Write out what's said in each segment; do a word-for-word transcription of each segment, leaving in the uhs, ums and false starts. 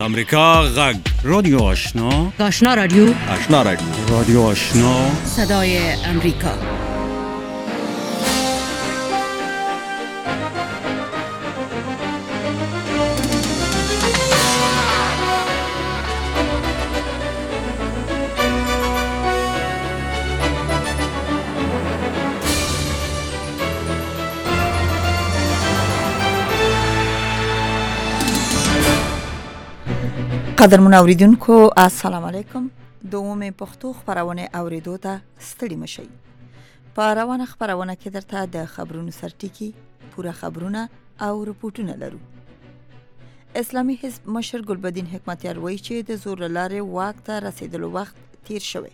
امریکا غږ رادیو آشنا آشنا رادیو آشنا رادیو رادیو آشنا صدای امریکا. قدرمن اوریدونکو السلام علیکم. دومه پښتو خبرونه اوریدو ته ستړي مشئ. په روانه خبرونه کې درته د خبرونو سرټکی پوره خبرونه او رپورټونه لرو. اسلامي حزب مشر ګلبدین حکمتیار وایي چې د زور لارې واک ته رسیدلو وخت تیر شوی.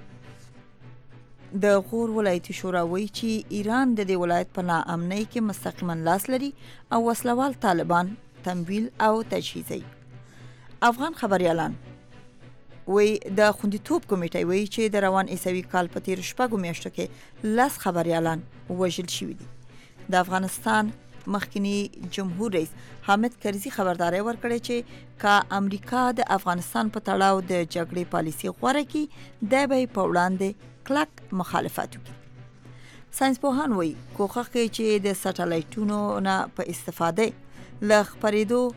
د غور ولایتي شورا وایي چې ایران د دې ولایت په ناامنۍ کې مستقیما لاس لري او وسلوال طالبان تمویل او تجهیزوي. افغان خبريالان وی د خوندیتوب کمیټې وی چې د روان عیسوي کال په تیر شپږو میاشتو کې لاس خبريالان وژل شوي دي. د افغانستان مخکنی جمهور رئیس حامد کرزي خبرداري ورکړې چې کا امریکا د افغانستان په تړاو د جګړې پالیسي غوړه کی د به په وړاندې کلک مخالفت وکړي. ساينسپوهان وی کوښښ کوي چې د سټلایټونو نه په استفاده ل خبرېدو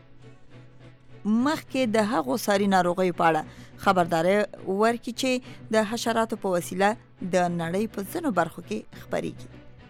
مخکې د هغو ساري ناروغیو په اړه خبرداري ورکړي چې د حشراتو په وسیله د نړۍ په ځینو برخو کې خبرېږي.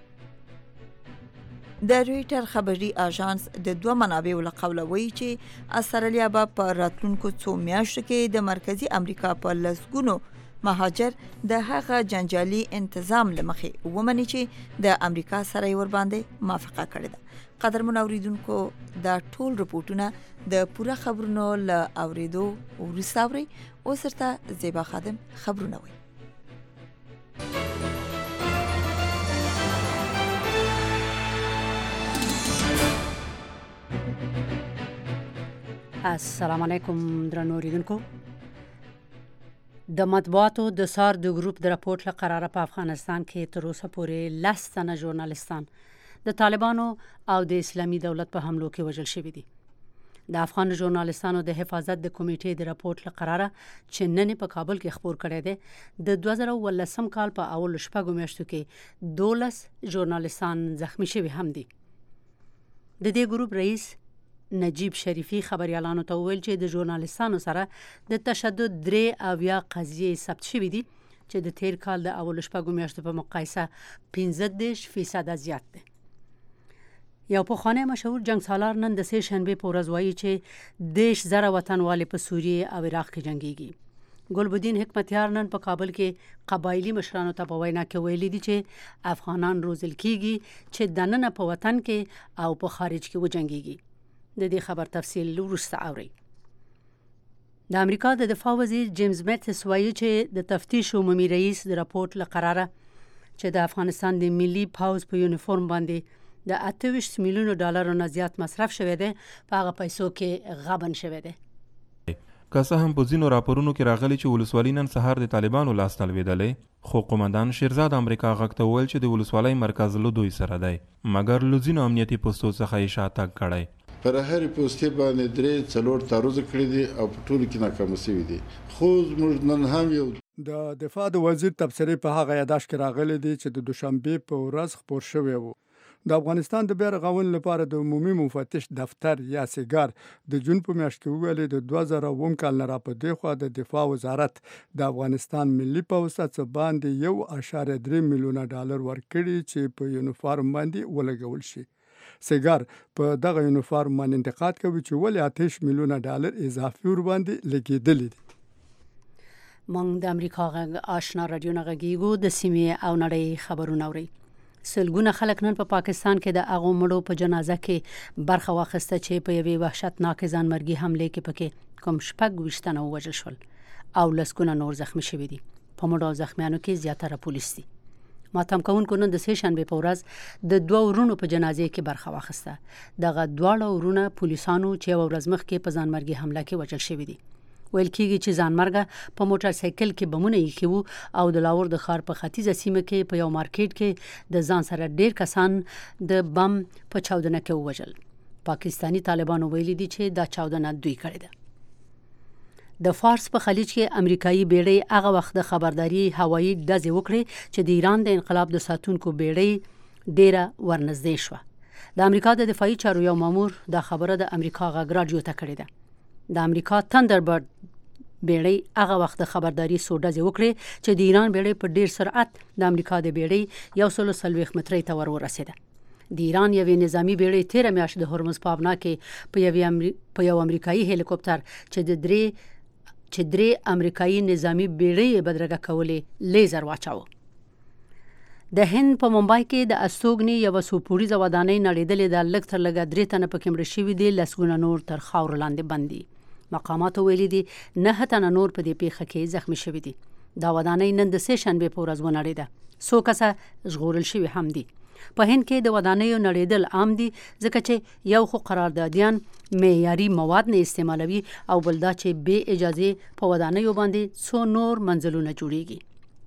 د رويټر خبري اژانس د دوه منابعو له قوله وایي چې استرالیا به په راتلونکو څو میاشتو کې د مرکزي امریکا په لسګونو مهاجر د هغه جنجالي انتظام لمخې ومني چې د امریکا سره ور باندې موافقه کړې ده. قدرمن اوریدونکو دا ټول رپورټونه د پوره خبرونو له اوریدو وروسته اوري. اوس ورته زیبا خادم خبرونه وي. السلام علیکم درنو اوریدونکو. د مطبوعاتو د سار د ګروپ د راپورټ له قراره په افغانستان کې تر اوسه پورې لس تنه ژورنالستان د طالبانو او د اسلامي دولت په حملو کې وژل شوي دي. د افغان ژورنالستانو د حفاظت د کمیټې د راپورټ له قراره چې نن په کابل کې خبر کړی دی د دوه زره ولسم کال په اول شپږو میاشتو کې دولس ژورنالستان زخمی شوي هم دي. د دې ګروپ رئیس نجیب شریفی خبريالانو ته وویل چې د ژورنالستانو سره د تشدد درې اویا قضیې ثبت شوي دي چې د تیر کال د اول شپږو میاشتو په مقایسه پنځه دېرش فیصده زیات دي. یو پخوانی مشهور جنگسالار نن د سه شنبه په ورځ وایي چې دیش زره وطنوالې په سوریه او عراق کې جنگيږي. ګلبدین حکمتیار نن په کابل کې قبایلی مشرانو ته په وینا کې ویلي دي چې افغانان روزل کیږي چې دننه په وطن کې او په خارج کې وجنګيږي. د دې خبر تفصیل وروسته اوري. د امریکا د دفاع وزیر جیمز میتس وایي چې د تفتیش عمومي رئیس د راپورټ لقراره چې د افغانستان د ملي پاوز په یونیفورم باندې د اته ویشت میلیونو ډالرو نه زیات مصرف شوی دی په هغه پیسو کې غبن شوی دی. که څه هم په ځینو راپورونو کې راغلي چې ولسوالي نن سهار د طالبانو لاس ته لوېدلې، خو قومندان شیرزاد امریکا غږ ته وویل چې د ولسوالۍ مرکز له دوی سره دی، مګر له ځینو امنیتي پوستو څخه یې شاتګ کړی. پر هرې پوستې باندې درې څلور تعرض کړي دي او په ټولو کې ناکام شوي دي. خو زموږ نن هم یو د دفاع د وزیر تبصرې په هغه یاداشت کې راغلي دي چې د دوشنبه په ورځ خبر شوی وو. د افغانستان د بیا رغونې لپاره د عمومي مفتش دفتر یا سیګار د جون په میاشت کې ویلي د دوه زره اووم کال نه را په دې خوا د دفاع وزارت د افغانستان ملي پوځ ته باندې یو اعشاریه درې میلیونه ډالر ورکړي چې په یونیفورم باندې ولګول شي. سیګار په دغه یونیفورم باندې انتقاد کوي چې ولې اتش میلیونه ډالر اضافي ور باندې لګیدلې دي. مونږ د امریکا غږ آشنا رادیو نه غږیږو. د سیمې او نړۍ خبرونه اوري. سلګونه خلک نن په پا پاکستان کې د هغو مړو په جنازه کې برخه واخیسته چې په یوې وحشتناکې ځانمرګي حملې کې پکې کوم شپږ ویشت تنه ووژل شول او لسګونه نور زخمی شوي دي. په مړو او زخمیانو کې زیاتره پولیس دي. ماتم کوونکو نن د سه شنبه په ورځ د دوه ورونو په جنازې کې برخه واخیسته. دغه دواړه ورونه پولیسانو چې یو ورځ مخکې په ځانمرګي حمله کې وژل شوي دي. ویل کېږي چې ځانمرګه په موټر سایکل کې بمونه ایښي وو او د لاور د ښار په ختیځه سیمه کې په یو مارکیټ کې د ځان سره ډیر کسان د بم په چاودنه کې ووژل. پاکستانی طالبانو ویلي دي چې دا چاودنه دوی کړې ده. د فارس په خلیج کې امریکایي بیړۍ هغه وخت د خبرداري هوایي ډزې وکړې چې د ایران د انقلاب د ساتونکو بیړۍ ډیره ورنږدې شوه. د امریکا د دفاعي چارو یو مامور دا خبره د امریکا غږ راډیو ته کړې ده. د امریکا تندربرد بیړۍ هغه وخت د خبرداري څو ډزې وکړې چې د ایران بیړۍ په ډیر سرعت د امریکا د بیړۍ یو سل څلوېښت مترۍ ته ور ورسېده. د ایران یوې نظامی بیړۍ تیره میاشت د هرمز په ابنا کې په یوې امری... په یو امریکایي هلیکوپټر چې د درې چې درې امریکایي نظامی بیړۍ بدرګه کولې لیزر واچاوه. د هند په ممبای کې د استوګنې یو سوپوریزه ودانۍ نړېدلې ده. لږ تر لږه درې تنه پکې مړه شوي دي، لسګونه نور تر خاورو لاندې بند دي. مقاماتو ویلي دي نه تنه نور په دې پیښه کې زخمي شوي دي. دا ودانۍ نن د سې شنبې په ورځ ونړېده. څو کسه ژغورل شوي هم دي. په هند کې د ودانیو نړېدل عام دي ځکه چې یو خو قراردادیان معیاري مواد نه استعمالوي او بل دا چې بې اجازې په ودانیو باندې څو نور منزلونه جوړیږي.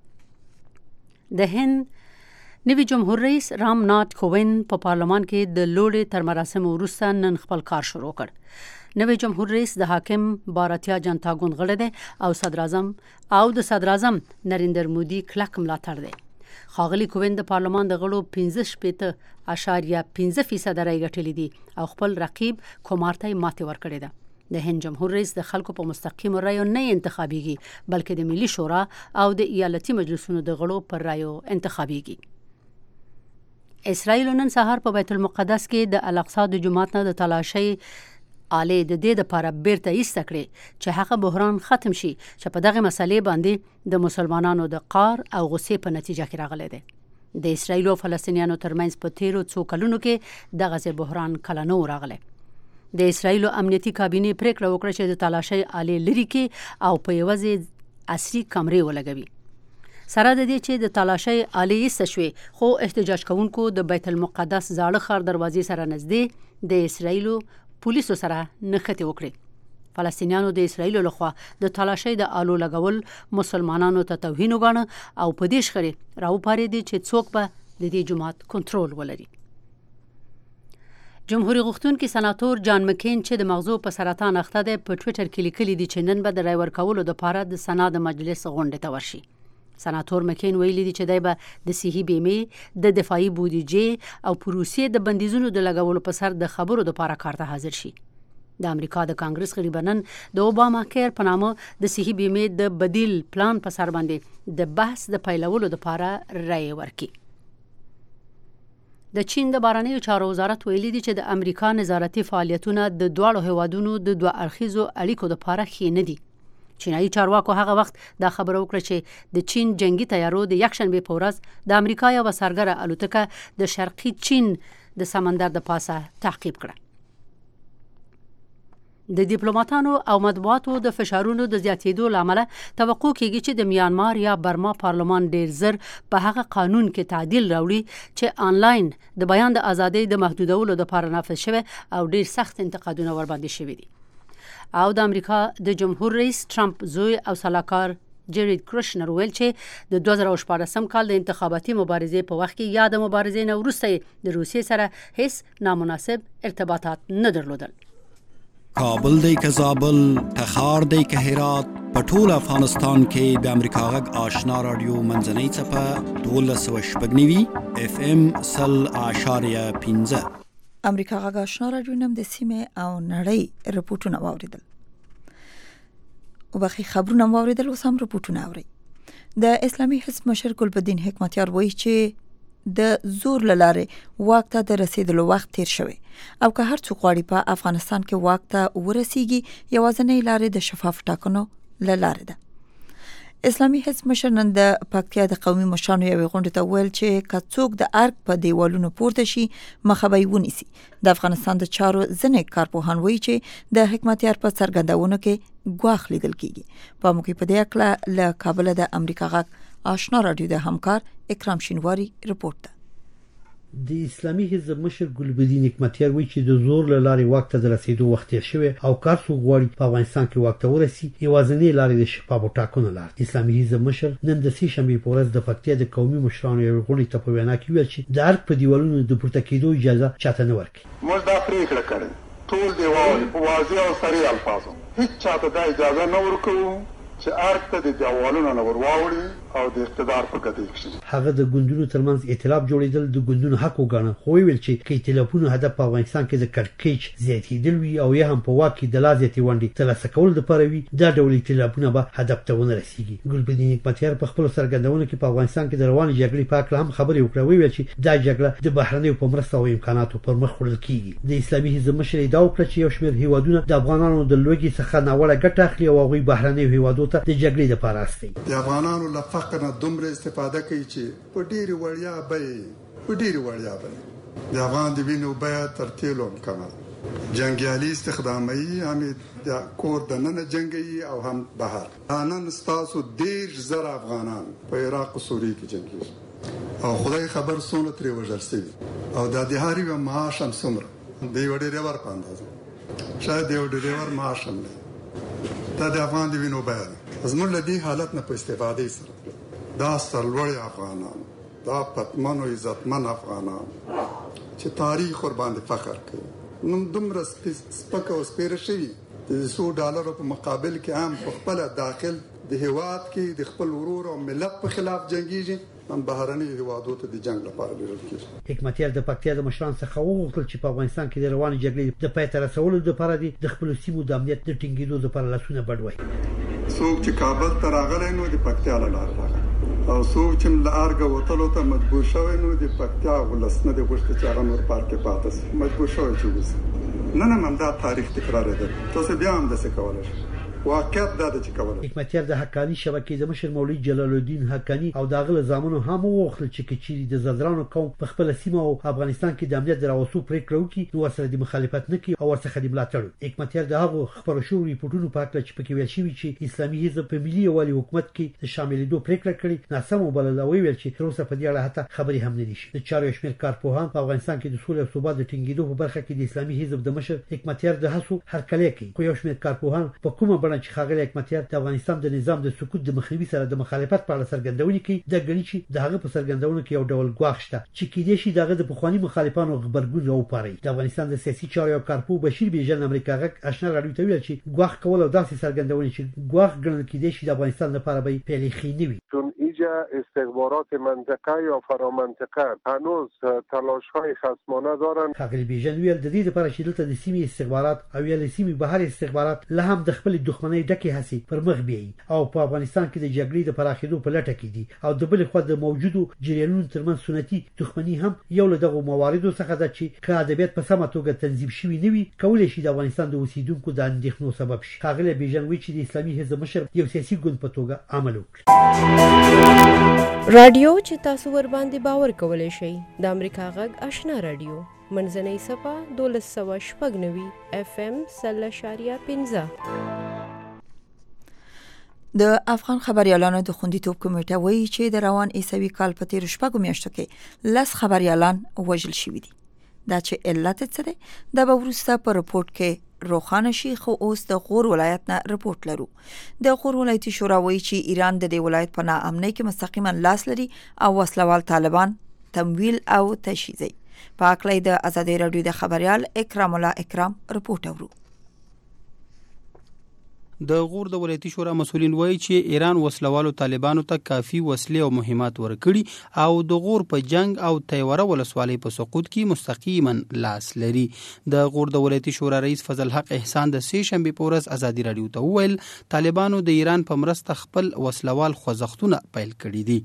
د هند نوي جمهور رئیس رام ناتھ کووند په پارلمان کې د لوړې تر مراسمو وروسته نن خپل کار شروع کړ. نوي جمهور رئیس د حاکم باراتیا جنتا ګوند غړی دی او صدر اعظم او د صدر اعظم نریندر مودي کلک ملاتړ دی. ښاغلي کووند د پارلمان د غړو پنځه شپېته اعشاریه پنځه فیصده رایې ګټلې دي او خپل رقیب کومار ته یې ماتې ورکړې ده. د هند جمهور رئیس د خلکو په مستقیمو رایو نه انتخابیږي بلکې د ملي شورا او د ایالتي مجلسونو د غړو پر رایو انتخابیږي. اسرائیل نن سهار په بیت المقدس کې د الاقصی د جومات نه د تلاشۍ آلې د دې لپاره بیرته ایسته کړې چې هغه بحران ختم شي چې په دغه مسلې باندې د مسلمانانو د قار او غصې په نتیجه کې راغلی دی. د اسرائیل او فلسطینیانو ترمنځ په تیرو څو کلونو کې دغه بحران کله نه و راغلی. د اسرائیل امنیتي کابینې پریکړه وکړه چې د تلاشۍ آلې لرې کړي او په یوه ځای عصري کمرې ولګوي. سره د دې چې د تلاشۍ آلې ایسته شوې خو احتجاج کوونکو د بیت المقدس زاړه ښار دروازې سره نږدې د اسرائیلو پولیسو سره نښتې وکړې. فلسطینیانو د اسرائیل لخوا د تلاشۍ د آلو لګول مسلمانانو ته توهین وګاڼه او په دې شخړې راوپارېدې چې څوک به د دې جومات کنټرول ولري. جمهوریت غوښتونکي سناتور جان مکین چې د مغزو په سرطان اخته دی په ټویټر کې لیکلي دي چې نن به د رای ورکولو دپاره د سنا د مجلس غونډې ته ورشي. سناتور مکین ویلي دي چې دی به د صحي بیمې د دفاعي بودیجې او پروسې د بندیزونو د لګولو په سر د خبرو دپاره کار ته حاضر شي. د امریکا د کانګرس غړي به نن د اوباما کیر په نامه د صحي بیمې د بدیل پلان په سر باندې د بحث د پیلولو دپاره رایې ورکړي. د چین د بهرنیو چارو وزارت ویلي دي چې د امریکا نظارتي فعالیتونه د دواړو هیوادونو د دوه اړخیزو اړیکو دپاره ښې نه دي. چینایي چارواکو هغه وخت دا خبره وکړه چې د چین جنگي تیارو د یکشنبې په ورځ د امریکا یوه سرګره الوتکه د شرقي چین د سمندر د پاسه تعقیب کړه. د ډیپلوماټانو او مطبوعاتو د فشارونو د زیاتېدو له امله توقع کېږي چې د میانمار یا برما پارلمان ډېر زر په هغه قانون کې تعدیل راوړي چې آنلاین د بیان د ازادۍ د محدودولو لپاره نافذ شوی او ډېر سخت انتقادونه ورباندې شوي دي. او د امریکا د جمهور رئیس ټرمپ زوی او سلاکار جیرید کرشنر ویل چې د دوه زره شپاړسم کال د انتخاباتي مبارزې په وخت کې یا د مبارزې نه وروسته د روسیې سره هیڅ نامناسب ارتباطات نه درلودل. کابل دی که زابل، تخار دی که هرات، په ټول افغانستان کې د امریکا غږ آشنا رادیو منځنۍ څپه دولس سوه شپږ نوي اف ام سل اعشاریه پنځه. امریکا غږ آشنا رادیو نم د سیمې او نړۍ رپورټونه واوریدل. او بخي خبرونه واوریدل او سم رپورټونه اوري. د اسلامي حزب مشر ګلبدین حکمتیار وایي چې د زور لاره واک ته د رسیدلو وخت تیر شوی او که هر څوک غواړي په افغانستان کې واک ته ورسیږي یوازینۍ لارې د شفاف ټاکنو لاره ده. اسلامي حزب مشر نن د پکتیا د قومي مشرانو یوې غونډې ته ویل چې که څوک د ارګ په دیوالونو پورته شي مخه به یې ونیسي. د افغانستان د چارو ځینې کارپوهان وایي چې د حکمتیار په څرګندونو کې ګواښ لیدل کیږي. په موږ په دې اړه له کابل د امریکا غږ آشنا رادیو د همکار اکرام شینواری رپورټ ده. د اسلامي حزب مشر ګلبدین حکمتیار وایي چې د زور له لارې واک ته د رسیدو وخت تیر شوی او کار څوک غواړي په افغانستان کې واک ته ورسي یوازینۍ لارې د شفافو ټاکنو لاره. اسلامي حزب مشر نن د سې شنبې په ورځ د پکتیا د قومي مشرانو یوې غونډې ته په وینا کې ویل چې د ارګ په دیوالونو د پورته کېدو اجازه چاته نه ورکړي. موږ دا پرېکړه کړې ټول دیوال په واضح او صریح الفاظو هیڅ چاته دا اجازه نه ورکوو چې ارګ ته د دیوالونو نه ورواوړي او د اقتدار په ګټه یې کړي. هغه د ګوندونو ترمنځ ائتلاف جوړېدل د ګوندونو حق وګاڼه، خو ویل چې کې ائتلافونو هدف په افغانستان کې د کړکېچ زیاتېدل وي او یا هم په واک کې د لا زیاتې ونډې ترلاسه کول دپاره وي، دا ډول ائتلافونه به هدف ته ونه رسېږي. ګلبدین حکمتیار په خپلو څرګندونو کې په افغانستان کې د روانې جګړې په هکله هم خبرې وکړه. ویل چې دا جګړه د بهرنیو په مرسته او امکاناتو پر مخ وړل کېږي. د اسلامي حزب مشر ادعا وکړه چې یو شمېر هیوادونه د افغانانو د لوږې څخه ناوړه ګټه اخلي او هغوی بهرنیو هیوادو ته د جګړې دپاره استوي. د افغانانو له فقر نه دومره استفاده کوي چې په ډېرې وړیا بیې په ډېرې وړیا بیې د افغان د وینو بیه تر تیلو هم کمه ده. جنګیالي استخداموي، هم د کور دننه جنګوي او هم بهر. نن ستاسو دېرش زره افغانان په عراق او سوریې کې جنګېږي او خدای خبر څومره ترې وژل شوي او دا د هر یوه معاش هم څومره د یوه ډریور په اندازه، شاید د یو ډریور معاش هم دی. دا د افغان د وینو بیه ده. زموږ له دې حالت نه په استفادې سره دا سرلوړي افغانان، دا پتمن او عزتمن افغانان چې تاریخ ور باندې فخر کوي، نن دومره سپک او سپیره شوي د څو ډالرو په مقابل کې هم په خپل داخل د هیواد کې د خپل ورور او ملت په خلاف جنګیږي، هم بهرني هیوادو ته د جنگ لپاره لیږل کېږي. حکمتیار د پکتیا د مشرانو څخه وغوښتل چې په افغانستان کې د روانې جګړې د پای ته رسولو لپاره د خپلو سیمو د امنیت د ټینګېدو لپاره لاسونه بډ وای. څوک چې کابل ته راغلی نو د پکتیا له لارې راغلی او څوک چې له ارګه وتلو ته مجبور شوی نو د پکتیا ولس نه دی غوښتي چې هغه نور پارک کې پاتې شي، مجبور شوی چې ووځي. نن هم همدا تاریخ تکرارېده. تاسو بیا هم داسې کولی شئ. واقعیت دا د چې کوله. حکمتیار د حقانی شبکې د مشر مولوي جلال الدین حقانی او د غل زامنو هم وغوښتل چې کچيري د زدرانو قوم په خپل سیمه او افغانستان کې د امنیت دراوسو پریکړه وکړي نو ورسره د مخالفت نه کوي او ورڅخه د ملاتړ. حکمتیار د هغو خبرو شو ریپورتونو په اړه چې پکې ویل شوی چې اسلامي حزب په ملي یوالي حکومت کې د شاملېدو پریکړه کړې ناسم وبلل او ویل چې تر اوسه په دې اړه حتی خبرې هم نه دي شوې. د چارو شمېر کارپوهان په افغانستان کې د سولې او ثبات د ټینګېدو په برخه کې د اسلامي حزب د مشر حکمتیار د هڅو هرکلی کوي، خو یو شمېر کارپوهان په کومه بڼه چې ښاغلی حکمتیار د افغانستان د نظام د سقوط د مخنیوي سره د مخالفت په اړه څرګندونې کوي، د غني چې د هغه په څرګندونو کې یو ډول ګواښ شته چې کېدای شي دغه د پخوانی مخالفانو غبرګون راوپاري. د افغانستان د سیاسي چارو یو کارپو بشیر بیژن امریکا غک آشنا راډیو ته ویل چې ګواښ کول او داسې څرګندونې چې ګواښ ګڼل کېدای شي د افغانستان لپاره به پیلې خینه وي. استخبارات منطقه یا فرامنطقه هنوز تلاش‌های خصمانه دارند. ښاغلي بیژن ویل د دې لپاره چې دلته د سیمې استخبارات او یا د سیمې بهر استخبارات له هم د خپل دښمنۍ ډکې هڅې پر مخ بیایي او په افغانستان کې د جګړې د پراخېدو په لټه کې دي او د بل خوا د موجودو جریانونو ترمنځ سنتي دښمنۍ هم یو له دغو مواردو څخه ده چې که ادبیات په سمه توګه تنظیم شوي نه وي کولی شي د افغانستان د اوسیدونکو د اندېښنو سبب شي. ښاغلی بیژن وایي چې د اسلامي حزب مشر یو سیاسي ګوند په توګه عمل وکړي. رادیو چې تاسو ور باندې باور کولای شئ د امریکا غږ آشنا رادیو منځنۍ صفه دولس سوه شپږ نوي اف ام سل اشاریه پنځه. د افغان خبريالانو د خوندیتوب کمیټه وایي چې د روان عیسوي کال په تیر شپږو میاشتو کې لس خبريالان وژل شوي دي. دا چې علت څه دی دا به وروسته په رپورټ کې روښانه شي، خو اوس د غور ولایت نه رپورټ لرو. د غور ولایتي شورا وایي چې ایران د دې ولایت په ناامنۍ کې مستقیما لاس لري او وسلوال طالبان تمویل او تشییع. په اکلې د ازادي رادیو د خبريال اکرام الله اکرام رپورټ اورو. د غور د ولایتي شورا مسؤلین وایي چې ایران وسلوالو طالبانو ته کافي وسلې او مهمات ورکړي او د غور په جنگ او تیوره ولسوالۍ په سقوط کې مستقیما لاس لري. د غور د ولایتي شورا رئیس فضل حق احسان د سې شنبې په ورځ ازادي رادیو ته وویل طالبانو د ایران په مرسته خپل وسلوال خوځښتونه پیل کړي دي.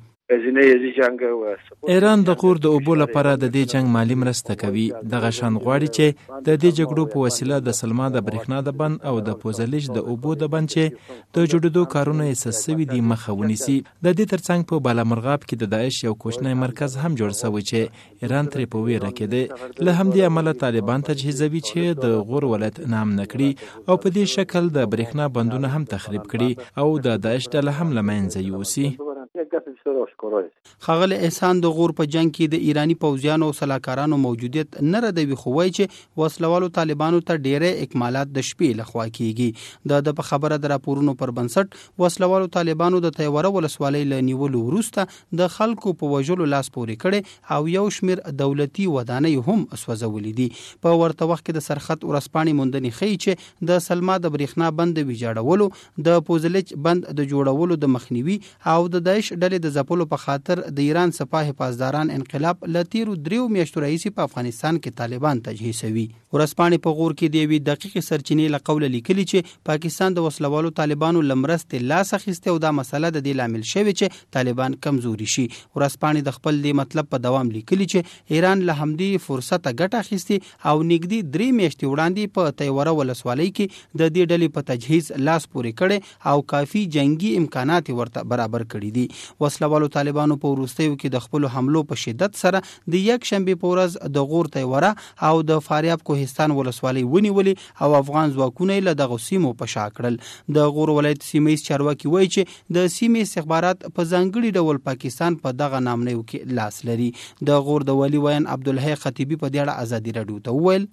ایران د غور د اوبو لپاره د دې جنگ مالی مرسته کوي. دغه شان غواړي چې د دې جګړو په وسیله د سلما د برېښنا د بند او د پوزلیج د اوبو د بند چې د جوړېدو کارونه یې سسوي دي مخه ونیسي. د دې ترڅنګ په بالامرغاب کې د داعش یو کوچنی مرکز هم جوړ شوی چې ایران ترې په ویره کې دی. له همدې امله طالبان تجهیزوي چې د غور ولایت نام نکړي او په دې شکل د برېښنا بندونه هم تخریب کړي او د داعش ډله هم له منځه یوسي. خغل احسان د غور په جنگ کې د ایرانی پوځیانو او سلاکارانو موجودیت نه ردوي خو وایي چې وسلوالو طالبانو ته ډېرې اکمالات د شپې لخوا کیږي د د خبره د راپورونو پر بنسټ وسلوالو طالبانو د تیوره ولسوالۍ له نیولو وروسته د خلکو په وژلو لاس پورې کړي او یو شمیر دولتي ودانۍ هم اسوځولې دي. په ورته وخت کې د سرخط ورسپانې موندنې ښیي چې د سلما د برېښنا بند ویجاړولو د پوزلچ بند د جوړولو د مخنیوي او د داعش ډلې د ځپلو په خاطر د ایران سپاه حفاظداران انقلاب له تیرو دریو میاشتو راهیسې په افغانستان کې طالبان تجهیزوي. ورسپانې په غور کې د یوې دقیقې سرچینې له قوله لیکلي چې پاکستان د وسلوالو طالبانو له مرستې لاس اخیستی او دا مسله د دې لامل شوې چې طالبان کمزوري شي. ورسپانې د خپل دې مطلب په دوام لیکلي چې ایران له همدې فرصته ګټه اخیستي او نږدې درې میاشتې وړاندې په تیوره ولسوالۍ کې د دې ډلې په تجهیز لاس پورې کړي او کافي جنگي امکانات ورته برابر کړي دي. وسلوالو طالبانو په وروستیو کې د خپل حملو په شدت سره د یک شنبه په ورځ د غور تیوره او د فاریاب کوهستان ولسوالۍ ونیولې او افغان ځواکونه له دغه سیمو په شا کړل. د غور ولایت سیمې چارواکي وایي چې د سیمې استخبارات په ځانګړي ډول پاکستان په دغه نامنیو کې لاس لري. د غور د ولی وین عبدالحی خطیبی په دې اړه ازادي راډیو ته وویل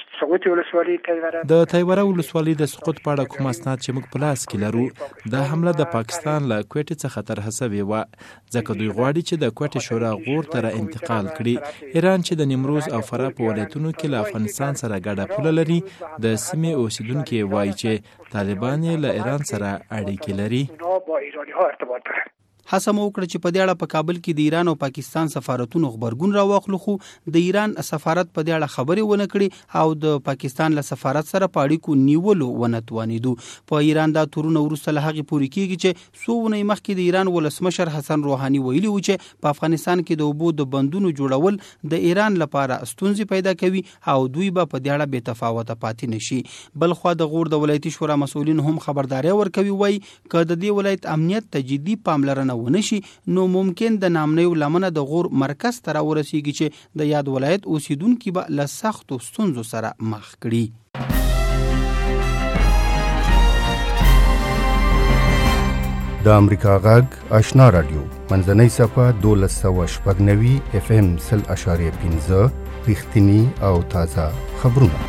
د تیوره ولسوالۍ د سقوط په اړه کوم اسناد چې موږ په لاس کې لرو دا حمله د پاکستان له کوټې څخه تر حسابي و ځکه دوی غواړي چې د کوټې شورا غور ته انتقال کړي. ایران چې د نیمروز او فراه په ولایتونو کې له افغانستان سره ګډه پوله لري د سیمې اوسیدونکو وایي چې طالبان له ایران سره اړیکې لري. هڅه مو وکړه چې په دې اړه په کابل کې د ایران او پاکستان سفارتونو خبرګون راواخلو خو د ایران سفارت په دې اړه خبرې ونه کړي او د پاکستان له سفارت سره په اړیکو نیولو ونه توانېدو. په ایران دا تورونه وروسته له هغې پورې کېږي چې څو اونۍ مخکې د ایران ولسمشر حسن روحاني ویلي و چې په افغانستان کې د اوبو د بندونو جوړول د ایران لپاره ستونزې پیدا کوي او دوی به په دې اړه بې تفاوته پاتې نشي. بل خوا د غور د ولایتي شورا مسؤلین هم خبرداري ورکوي وایي که د دې ولایت امنیت ته جدي پاملرنه ونشي نو ممکن د نامنیو لمنه د غور مرکز ته راورسیږي چې د یاد ولایت اوسیدونکي به له سختو ستونزو سره مخ کړي. د امریکا غږ آشنا رادیو منځنۍ صفحه دولس سوه شپږ نوي اف ام سل اشاریه پنځه رښتینی او تازه خبرونه.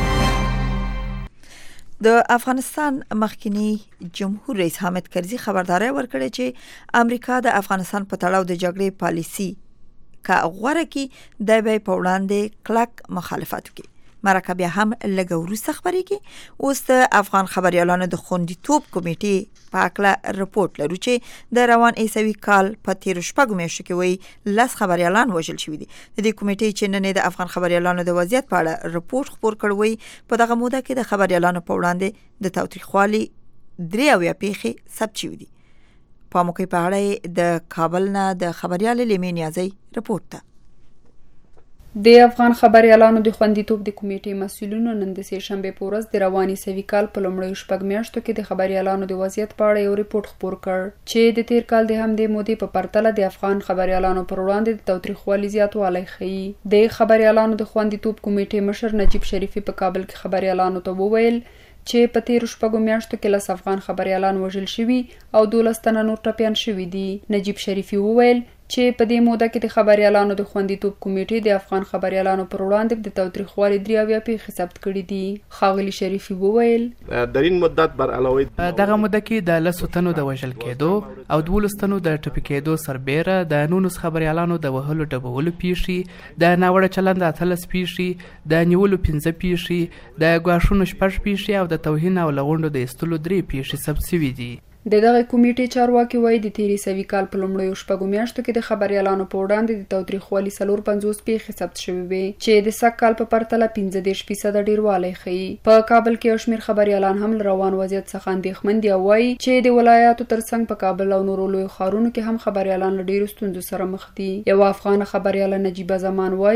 د افغانستان مخکنی جمهور رئیس حامد کرزي خبرداري ورکړه چې امریکا د افغانستان په تړاو د جګړې پالیسی کا غوړه کې د به په وړاندې کلک مخالفت کوي. مرکه بیا هم لږ وروسته خبرېږي. اوس د افغان خبريالانو د خوندیتوب کمیټې په اړه رپورټ لرو چې د روان عیسوي کال په تیر شپږ میاشتو کې وی لاس خبريالان وژل شوي دي. د دې کمیټې چې نن د افغان خبريالانو د وضعیت په اړه رپورټ خبر کړوي په دغه موده کې د خبريالانو په وړاندې د تاوتریخوالي درې اویا پیښې ثبت شوي دي. په موقع په اړه د کابل نه د خبريال لیمې نیازی رپورټ ته د افغان خبريالانو د خوندیتوب د کمیټې مسؤلینو نن د سه شنبه په ورځ د رواني سوي کال په لومړیو شپږ میاشتو کې د خبريالانو د وضعیت په اړه یو ریپورت خپور کړ چې د تیر کال د همدې مودې په پرتله د افغان خبريالانو پر وړاندې د تاوتریخوالي زیاتوالی ښیي. د خبريالانو د خوندیتوب کمیټې مشر نجیب شریفي په کابل کې خبريالانو ته وویل چې په تیر شپږو میاشتو کې لس افغان خبريالان وژل شوي او دولس تنه نور ټپیان شوي دي. نجیب شریفي وویل چې په دې موده کې د خبريالانو د خوندیتوب کمیټې د افغان خبريالانو پر وړاندې د تاوتریخوالي درې اویا پیښې ثبت کړي دي. ښاغلي شریفي وویل در این مدت بر علاوه دغه موده کې د لسو تنو د وژل کېدو او دولس تنو د ټپي کېدو سربیره د نونس خبريالانو د وهلو ډبولو پیښې د ناوړه چلند اتلس پیښې د نیولو پنځه پیښې د ګواښونو شپږ پیښې او د توهین او لغونډو د ایستلو درې پیښې ثبت شوي دي. د دغه کمیټې چارواکي وایي د تیرې سوي کال په لومړیو شپږو میاشتو کې د خبريالانو په وړاندې د تاوتریخوالي څلور پنځوس پیښې ثبت شوي وې چې د سږ کال په پرتله پنځه دېرش فیصده ډېروالی ښیي. په کابل کې یو شمېر خبريالان هم له روان وضعیت څخه اندېښمن دي او وایي چې د ولایاتو ترڅنګ په کابل او نورو لویو ښارونو کې هم خبريالان له ډېرو ستونزو سره مخ دي. یو افغان خبرياله نجیبه زمان وایي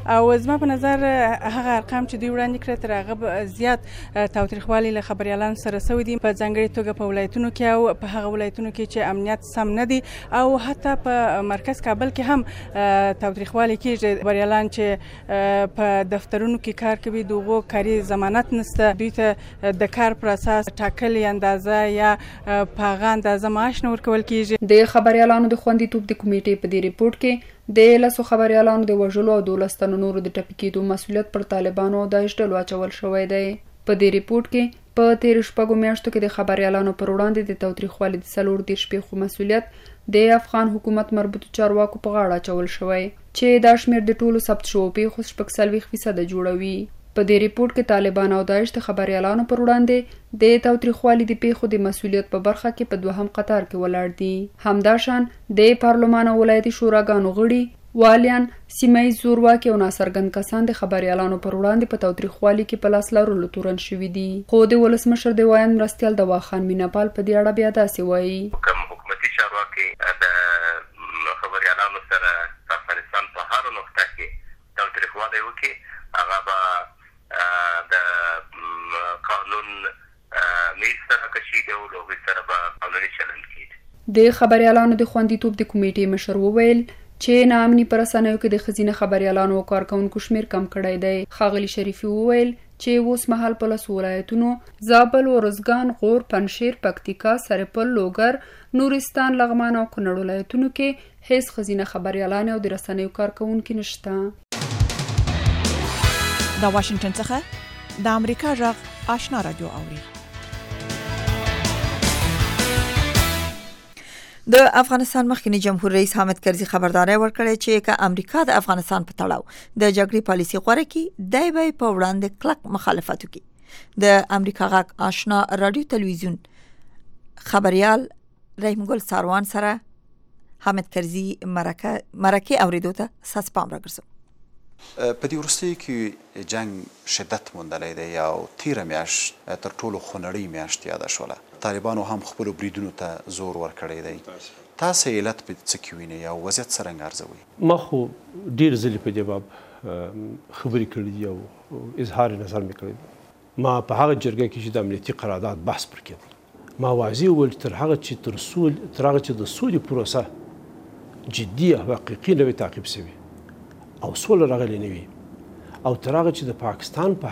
او زما په نظر هغه ارقام چې دوی وړاندې کړل تر هغه زیات تاوتریخوالي له خبريالانو سره سوي دي په ځانګړي توګه په ولایتونو کې او په هغه ولایتونو کې چې امنیت سم نه دي او حتی په مرکز کابل کې هم تاوتریخوالي کېږي خبريالان چې په دفترونو کې کار کوي دغه کاري ضمانت نشته دوی ته د کار پر اساس ټاکلي اندازه یا په هغه اندازه معاش نه ورکول کېږي. د خبريالانو د خوندیتوب د کمیټې په دې ریپورت کې د لاسو خبريالانو د وژلو او د لستنو نورو د ټپي کېدو مسؤلیت پر طالبانو او داعش ډلو اچول شوی دی. په دې ریپورت کې په تیر شپږو میاشتو کې د خبريالانو پر وړاندې د تاوتریخوالي د څلور دېرش پیښو مسؤلیت د افغان حکومت مربوطو چارواکو په غاړه اچول شوی چې دا شمېر د ټولو ثبت شوو پیښو شپږ څلوېښت فیصده جوړوي. په دې ریپورت کې طالبان او داعش د خبريالانو پر وړاندې د تاوتریخوالي د پیښو د مسؤلیت په برخه کې په دوهم قطار کې ولاړ دي. همداشان د پارلمان او ولایتي شوراګانو غړي والیان سیمه زورواکي او ناڅرګند کسان د خبريالانو پر وړاندې په تاوتریخوالي کې په لاس لرلو تورن شوي دي. خو د ولسمشر د وایان مرستیال دوا خان میناپال په دې اړه بیا داسې وایي کوم حکومتي چارواکي د خبريالانو سره په افغانستان په هر نقطه کې تاوتریخوالي وکړي هغه به د قانون میز سره کشي دی او لوګي سره به قانوني چلند کیږي. د خبريالانو د خوندیتوب د کمیټې مشر وویل چې ناامني پر رسنیو کې د ښځینه خبريالانو او کارکونکو شمیر کم کړی دی. ښاغلي شریفي وویل چې اوس مهال په لسو ولایتونو زابل، ارزګان، غور، پنجشیر، پکتیکا، سرپل، لوګر، نورستان، لغمان او کونړ ولایتونو کې هیڅ ښځینه خبريالانې او د رسنیو کارکونکي نشته. د واشنگټن څخه د امریکا غږ آشنا رادیو اوري. د افغانستان مخکنی جمهور رئیس حامد کرزي خبرداري ورکړې چې که امریکا د افغانستان په تړاو د جګړې پالیسي غوړه کړي دای به په وړاندې کلک مخالفت وکړي. د امریکا غږ آشنا رادیو تلویزیون خبريال رحیم ګل ساروان سره حامد کرزي مرکه مرکه اوریدو ته ساس پام راګرځو. په دې وروستیو کې جنگ شدت موندلی دی او تیره میاشت تر ټولو خونړۍ میاشت یاده شوله. طالبانو هم خپلو بریدونو ته زور ورکړی دی. تاسو علت په څه کې وینئ او وضعیت څرنګه ارزوئ؟ ما خو ډېر ځلې په دې باب خبرې کړي دي او اظهار نظر مې کړی دی. ما په هغه جرګه کې چې د امنیتي قرارداد بحث پر کېده ما واضح وویل تر هغه چې تر سول تر هغه چې د سولې پروسه جدي او حقیقي نه وي تعقیب شوې او سوله راغلی نه وي او تر هغه چې د پاکستان په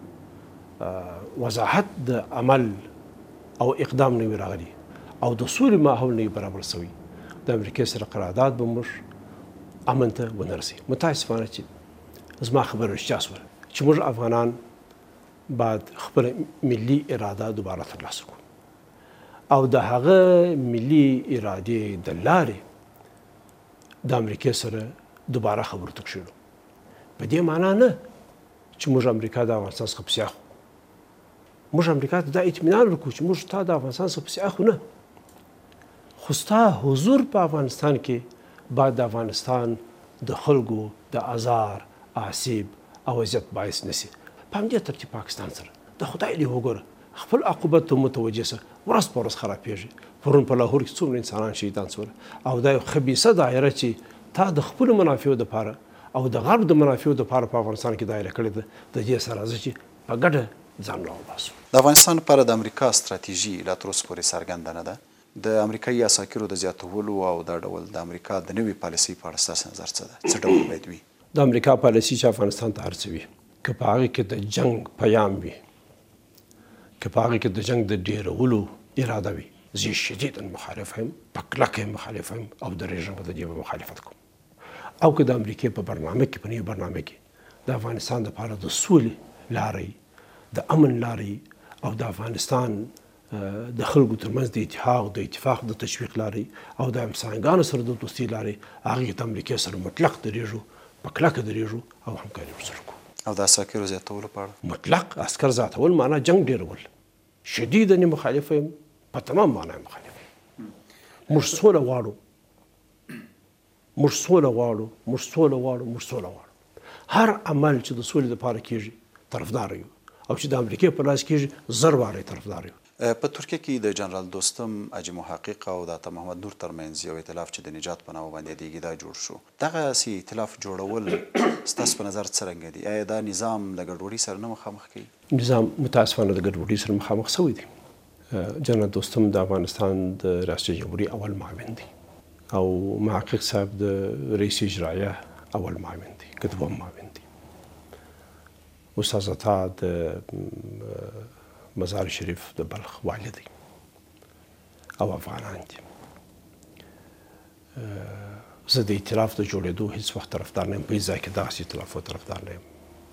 هکله وضاحت د عمل او اقدام نه وي راغلی او د سولې ماحول نه وي برابر شوی د امریکا سره قرارداد به موږ امن ته ونه رسوي. متاسفانه چې زما خبره رښتیا شوه چې موږ افغانان باید خپله ملي اراده دوباره ترلاسه کړو او د هغه ملي ارادې د لارې د امریکا سره دوباره خبرو ته کښېنو. په دې معنا نه چې موږ امریکا د افغانستان څخه پسې اخلو. موږ امریکا ته دا اطمینان ورکوو چې موږ تا د افغانستان څخه پسې اخلو نه، خو ستا حضور په افغانستان کې باید د افغانستان د خلکو د ازار، آسیب او اذیت باعث نه سي. په همدې ترتیب پاکستان سره د خدای لې وګوره خپل عقوبت ته متوجه سه ورځ په ورځ خرابېږي. پرون په لاهور کې څومره انسانان شهیدان شول او دا یو خبیثه دایره چې تا د خپل منافعو دپاره او د غرب د منافعو دپاره په افغانستان کې دایره کړې ده د دې سره راځي چې په ګډه ځان راوباسو. د افغانستان لپاره د امریکا ستراتیژي لا تر اوسه پورې څرګنده نه ده. د امریکایي عساکرو د زیاتولو او دا ډول د امریکا د نوې پالیسۍ په اړه ستاسو نظر څه ده؟ څه ډول باید وي؟ د امریکا پالیسي چې افغانستان ته هرڅوي که په هغې کې د جنګ پیام وي که په هغې کې د جنګ د ډېرولو اراده وي زه شدیدا مخالف یم، په کلکه مخالف یم او د رژیم په د دې به مخالفت کوم. او که د امریکې په برنامه کې په نوي برنامه کې د افغانستان دپاره د سولې لارې د امن لارې او د افغانستان د خلکو ترمنځ د اتحاد د اتفاق د تشویق لارې او د همسایګانو سره د دوستۍ لارې هغې ته امریکې سره مطلق درېږو په کلکه درېږو او همکاري ورسره کوو. او د عساکرو زیاتولو په اړه مطلق عسکر زیاتول معنا جنګ ډېرول. شدیدا مخالفه یم، په تمام معنا مخالفه یم. موږ سوله غواړو موږ سوله غواړو موږ سوله غواړو موږ سوله غواړو. هر عمل چې د سولې لپاره کېږي طرفدار یو او چې د امریکې په لاس کېږي زر وارې طرفدار یو. په ترکیه کې د جنرال دوستم اجي محقق او د عطا محمد نور ترمنځ یو ائتلاف چې د نجات په نامه باندې دیږي دا جوړ شو. دغه سي ائتلاف جوړول ستاسو په نظر څرنګه دي؟ آیا دا نظام له ګډوډۍ سره نه مخامخ کوي؟ نظام متاسفانه د ګډوډۍ سره مخامخ شوی دی. جنرال دوستم د افغانستان د ریاست جمهوریت اول معاون دی او محقق صاحب د رئیس اجرایه اول معاون دی که دوم معاون دی. استاد عطا د مزار شریف د بلخ والی دی او افغانان دي. زه د ائتلاف د جوړېدو هیڅ وخت طرفدار نه یم، په هېڅ ځای کې دغسې ائتلافو طرفدار نه یم،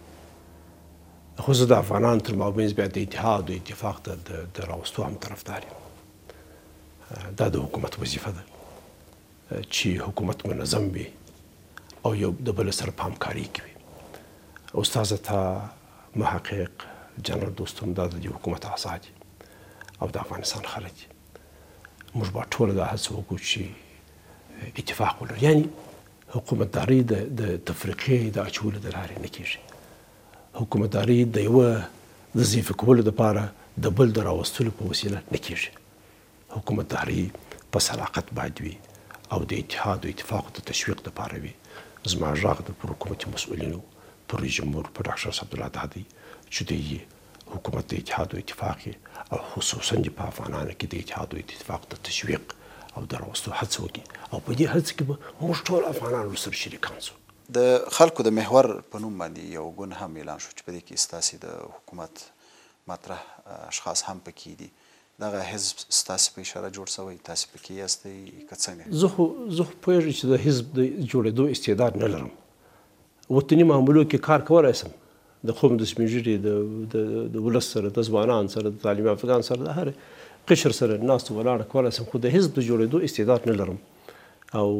خو زه د افغانانو تر مابینځ بیا د اتحاد او اتفاق د راوستو هم طرفدار یم. دا د حکومت وظیفه ده چې حکومت منظم وي او یو د بل سره په همکاري کې وي. استاد عطا، محقق، جنرال دوستم دا د حکومت اعضا دي او د افغانستان خلک دي. موږ به ټوله دا هڅه وکړو چې اتفاق ولرو. یعنی حکومتداري د تفریقې د اچولو د لارې نه کېږي. حکومتداري د یوه د ضعیفه کولو دپاره د بل د راوستلو په وسیله نه کېږي. حکومتداري په صداقت باید وي او د اتحاد او اتفاق د تشویق دپاره وي. زما غږ د پر حکومتي مسؤلینو، پر رئیس جمهور، پر ډاکټر صاحب الله دادی چې د حکومت د اتحاد او اتفاق او خصوصا په افغانانو کې د اتحاد او اتفاق د تشویق او د راوستو هڅه وکړي او په دې هڅه کې به موږ ټول افغانان ورسره شریکان شو. د خلکو د محور په نوم باندې یو ګوند هم اعلان شو چې په دې کې ستاسې د حکومت مطرح اشخاص هم پکې دي. دغه حزب ستاسې په اشاره جوړ شوی، تاسې پکې یاستئ که څنګه؟ زه خو زه خو پوهېږم چې د حزب د جوړېدو استعداد نه لرم. وطني معاملو کې کار کولی شم، د قوم د سپین ږیري د ولس سره، د ځوانانو سره، د تعلیم یافتګانو سره، د هر قشر سره ناست ولاړه کولی شم، خو د حزب د جوړېدو استعداد نه لرم او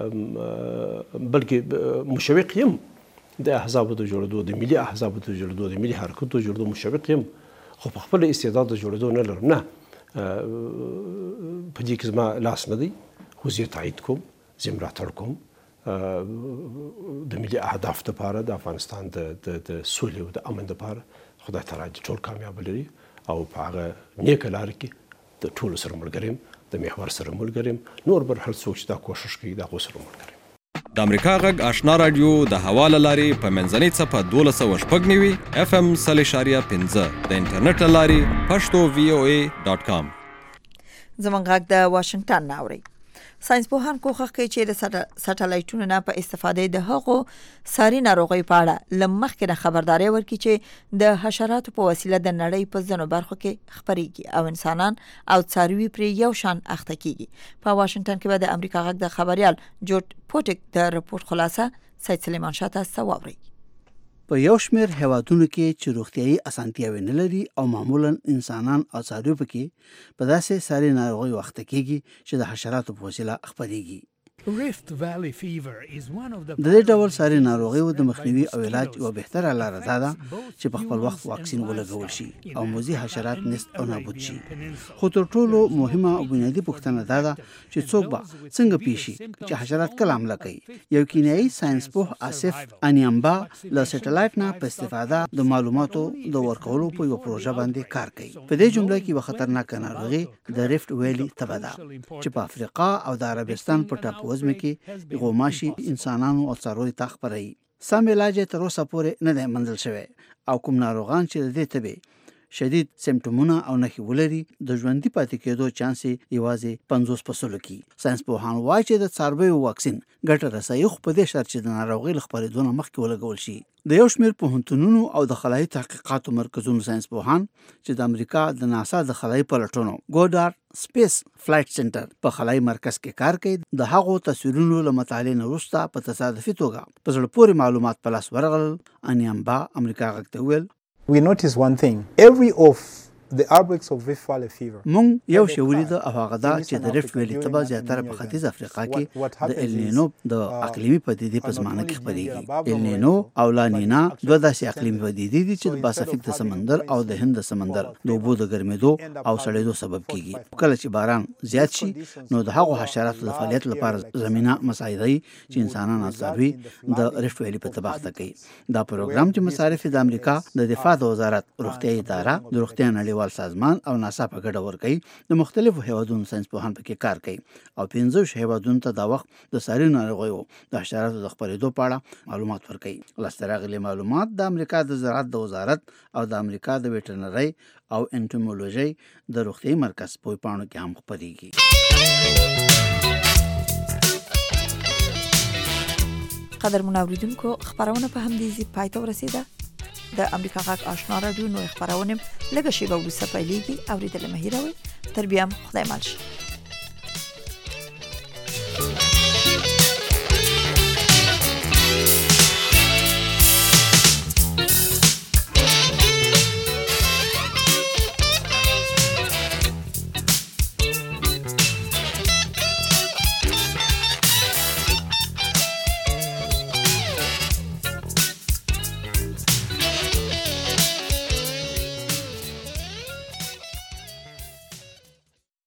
بلکې مشوق یم د احزابو د جوړېدو، د ملي احزابو د جوړېدو، د ملي حرکتو د جوړېدو مشوق یم، خو په خپل استعداد د جوړېدو نه لرم. نه، په دې کې زما لاس نه دی، خو زه یې تایید کوم، زه یې ملاتړ کوم د ملي اهداف دپاره، د افغانستان د سولې او د امن دپاره. خدای تعالی دې ټول کامیاب لري او په هغه نیکه لاره کې د ټولو سره ملګری یم، د محور سره ملګری یم. نور بل هر څوک چې دا کوښښ کوي د هغو سره ملګری یم. د امریکا غږ آشنا رادیو د هوا له لارې په منځنۍ څپه دولس سوه شپږ نوي اف ام سل اشاریه پنځه، د انټرنیټ له لارې پښتو وی او ای ډاټ کام. زموږ غږ د واشنگټن نه اورئ. ساينسپوهان کوښښ کوي چې د سټلایټونو نه په استفاده د هغو ساري ناروغیو په اړه له مخکې نه خبرداری ورکړي چې د حشراتو په وسیله د نړۍ په ځینو برخو کې خپرېږي او انسانان او څاروي پرې یو شان اخته کیږي. په واشنگټن کې به د امریکا غږ د خبريال جورج پوټک د رپورت خلاصه سید سلیمان شاه تاسو واورئ. په یو شمېر هیوادونو کې چې روغتیايي اسانتیاوې نه لري او معمولا انسانان او څاروي پکې په داسې ساري ناروغیو اخته کیږي چې د حشراتو په وسیله خپرېږي. د دې ډول ساري ناروغیو د مخنیوي او علاج یوه بهتره لاره دا ده چې په خپل وخت واکسین ولګول شي او موذي حشرات نست او نابود شي. خو تر ټولو مهمه او بنیادي پوښتنه دا ده چې څوک به څنګه پیشي چې حشرات کله حمله کوي. یو کینیایي ساينسپوه آصف انیامبا له سټلایټ نه په استفاده د معلوماتو د ورکولو په یو پروژه باندې کار کوي. په دې جمله کې یوه خطرناکه ناروغي د ریفت ویلي تبه ده چې په افریقا او د عربستان په ټاپو وزمه کې غوماشي انسانانو او څارویو ته خپروي. سم علاج تر اوسه پورې نه دی موندل شوی او کوم ناروغان چې د دې تبې شدید سمپټومونه او نښې ولري د ژوندي پاتې کېدو چانس یوازې پنځوس په سلو کې. ساينسپوهان وایي چې د څارویو واکسین ګټه رسوي خو په دې شرط چې د ناروغۍ له خپرېدو نه مخکې ولګول شي. د یو شمېر پوهنتونونو او د خلایي تحقیقاتو مرکزونو ساينسپوهان چې د امریکا د ناسا د خلایي پلټنو ګودار سپیس فلایټ سنټر په خلایي مرکز کې کار کوي، د هغو تصویرونو له مطالعې نه وروسته په تصادفي توګه په زړه پورې معلومات په لاس ورغلل. انیامبا امریکا غږ ته وویل We notice one thing. Every of the outbreaks of Rift Valley fever. مونږ یو شی ولید او هغه دا چې د ریفت ویلي تبه زیاتره په ختیځ افریقا کې د النینو د اقلیمي پدیدې په زمانه کې خپرېږي. النینو او لانینا دوه داسې اقلیمي پدیدې دي چې د پاسفیک د سمندر او د هند د سمندر د اوبو د ګرمېدو او سړېدو سبب کیږي. کله چې باران زیات شي نو د هغو حشراتو د فعالیت لپاره زمينه مساعده چې انسانان او څاروي د ریفت ویلي په تبه اخته کوي. دا پروګرام چې مصارف د امریکا د دفاع د وزارت روغتیايي اداره د روغتیا نړیوال نړیوال سازمان او ناسا په ګډه ورکوي د مختلفو هیوادونو ساينس پوهان پکې کار کوي او پنځه هیوادونو ته دا وخت د ساري ناروغیو د حشراتو د خپرېدو په اړه معلومات ورکوي. لاسته راغلي معلومات د امریکا د زراعت د وزارت او د امریکا د ویټرنري او انټومولوژي د روغتي مرکز په پاڼو کې هم خپرېږي. قدر منوریدونکو خبرونه په همدې ځای پای ته ورسیده. د امریکا غږ آشنا رادیو نو خبرونه لږه شیبه وروسته پیلېږي. اوریدل مهیروي تر بیا خدای مل شي.